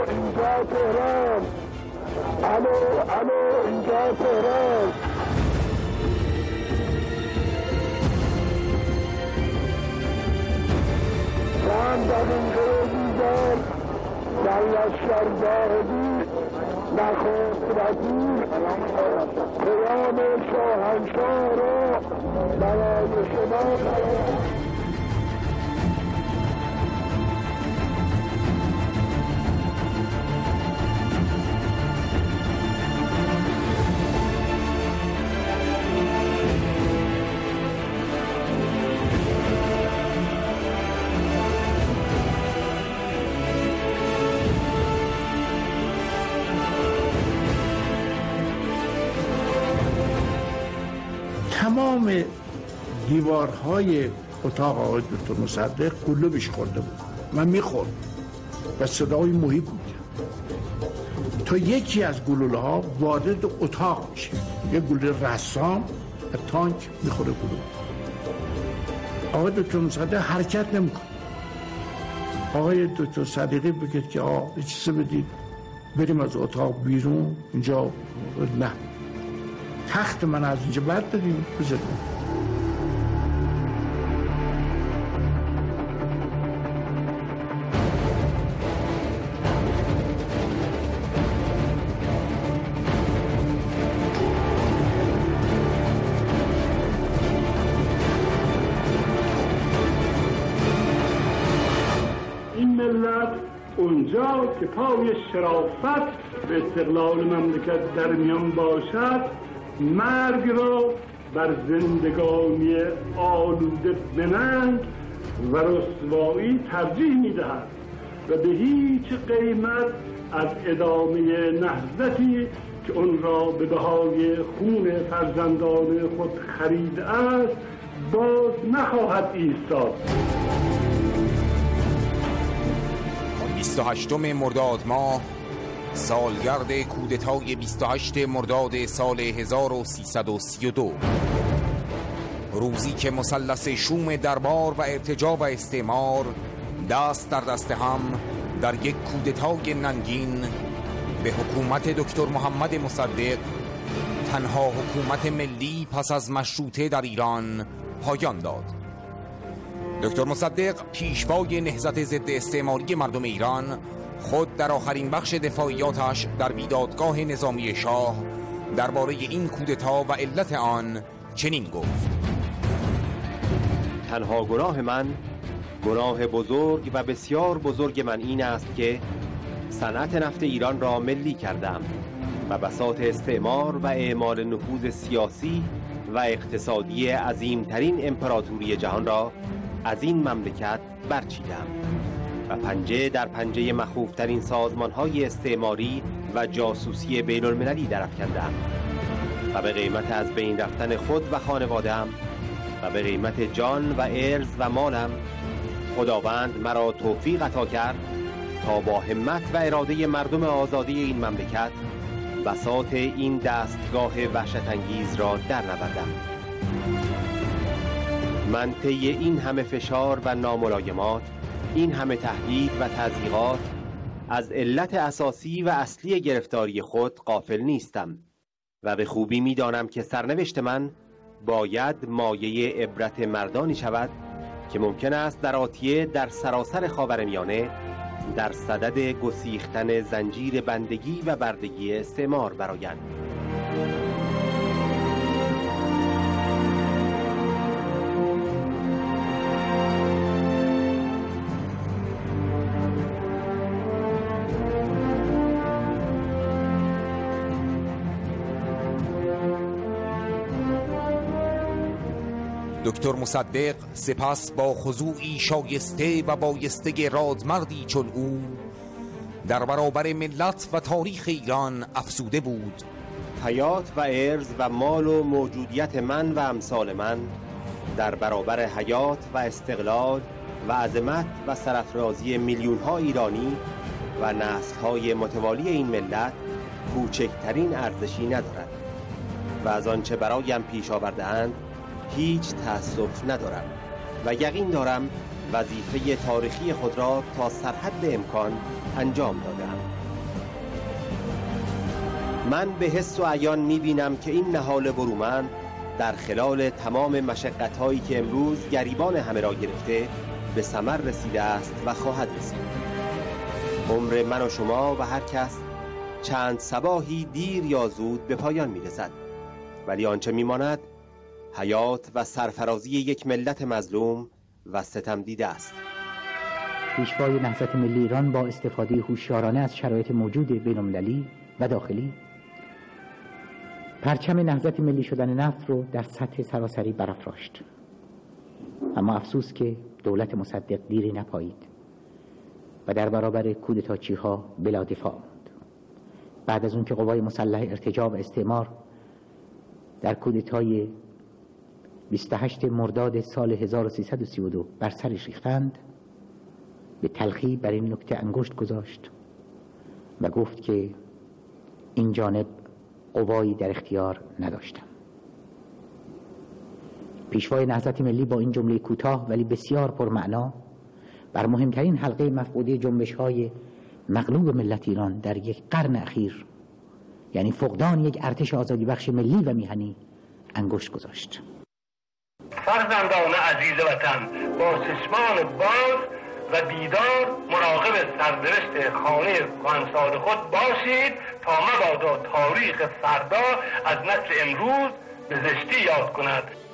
اینجا تهران، الو اینجا تهران. من در اینجا دیدم در لشکر زاهدی نخست وزیر پیام شاهنشاه را برای شما تمام دیوارهای اتاق آقای دکتر مصدق قلوبش خورده بود. من میخورد و صدای محیط بود تا یکی از گلوله ها وارد اتاق میشه، یه گلوله رسام و تانک میخوره گلوله. آقای دکتر مصدق حرکت نمیکنه. آقای دکتر صدیقی بگه که یه چیزی بدید بریم از اتاق بیرون، اینجا نه، تخت من از اینجا برداریم بذاریم. این ملت اونجا که پای شرافت به استقلال مملکت در میان باشد، مرگ را بر زندگانی آلوده به ننگ و رسوایی ترجیح می‌دهد و به هیچ قیمت از ادامه نهضتی که اون را به بهای خون فرزندان خود خریده است باز نخواهد ایستاد. 28 مرداد ماه، سالگرد کودتای 28 مرداد سال 1332، روزی که مثلث شوم دربار و ارتجاع و استعمار دست در دست هم در یک کودتای ننگین به حکومت دکتر محمد مصدق، تنها حکومت ملی پس از مشروطه در ایران، پایان داد. دکتر مصدق، پیشوای نهضت ضد استعماری مردم ایران، خود در آخرین بخش دفاعیاتش در بیدادگاه نظامی شاه درباره این کودتا و علت آن چنین گفت: تنها گناه من، گناه بزرگ و بسیار بزرگ من این است که صنعت نفت ایران را ملی کردم و بساط استعمار و اعمال نفوذ سیاسی و اقتصادی عظیمترین امپراتوری جهان را از این مملکت برچیدم و پنجه در پنجه مخوفترین سازمان‌های استعماری و جاسوسی بین المللی درافکندم و به قیمت از بین رفتن خود و خانواده‌ام و به قیمت جان و ارز و مالم، خداوند مرا توفیق عطا کرد تا با همت و اراده مردم آزادی این مملکت بساط این دستگاه وحشت‌انگیز را در نوردم. من طی این همه فشار و ناملایمات، این همه تهدید و تضییقات، از علت اساسی و اصلی گرفتاری خود غافل نیستم و به خوبی می‌دانم که سرنوشت من باید مایه عبرت مردانی شود که ممکن است در آتیه در سراسر خاورمیانه در صدد گسیختن زنجیر بندگی و بردگی استعمار برآیند. دکتر مصدق سپس با خضوعی شایسته و بایسته رادمردی چون او در برابر ملت و تاریخ ایران افسوده بود: حیات و ارز و مال و موجودیت من و امثال من در برابر حیات و استقلال و عظمت و سرافرازی میلیون‌ها ایرانی و نسل‌های متوالی این ملت کوچکترین ارزشی ندارد و از آنچه برایم پیش آورده‌اند هیچ تأسف ندارم و یقین دارم وظیفه تاریخی خود را تا سرحد امکان انجام دادم. من به حس و عیان می‌بینم که این نهال برومند در خلال تمام مشقت‌هایی که امروز گریبان همه را گرفته به ثمر رسیده است و خواهد رسید. عمر من و شما و هر کس چند صباحی دیر یا زود به پایان می‌رسد، ولی آنچه می‌ماند حیات و سرفرازی یک ملت مظلوم و ستم دیده است. پیشوای نهضت ملی ایران با استفاده هوشیارانه از شرایط موجود بین‌المللی و داخلی پرچم نهضت ملی شدن نفت رو در سطح سراسری برافراشت. اما افسوس که دولت مصدق دیری نپایید و در برابر کودتاچی‌ها بلا دفاع ماند. بعد از اون که قوای مسلح ارتجاع و استعمار در کودتای 28 مرداد سال 1332 بر سرش ریختند، به تلخی بر این نکته انگشت گذاشت و گفت که این جانب قوایی در اختیار نداشتم. پیشوای نهضت ملی با این جمله کوتاه ولی بسیار پرمعنا بر مهمترین حلقه مفقوده جنبش‌های مغلوب ملت ایران در یک قرن اخیر، یعنی فقدان یک ارتش آزادی بخش ملی و میهنی، انگشت گذاشت. فرزندان عزیز وطن، با چشمان باز و بیدار مراقب سرنوشت خانه کهنسال خود باشید تا مبادا تاریخ فردا از نسل امروز به زشتی یاد کند.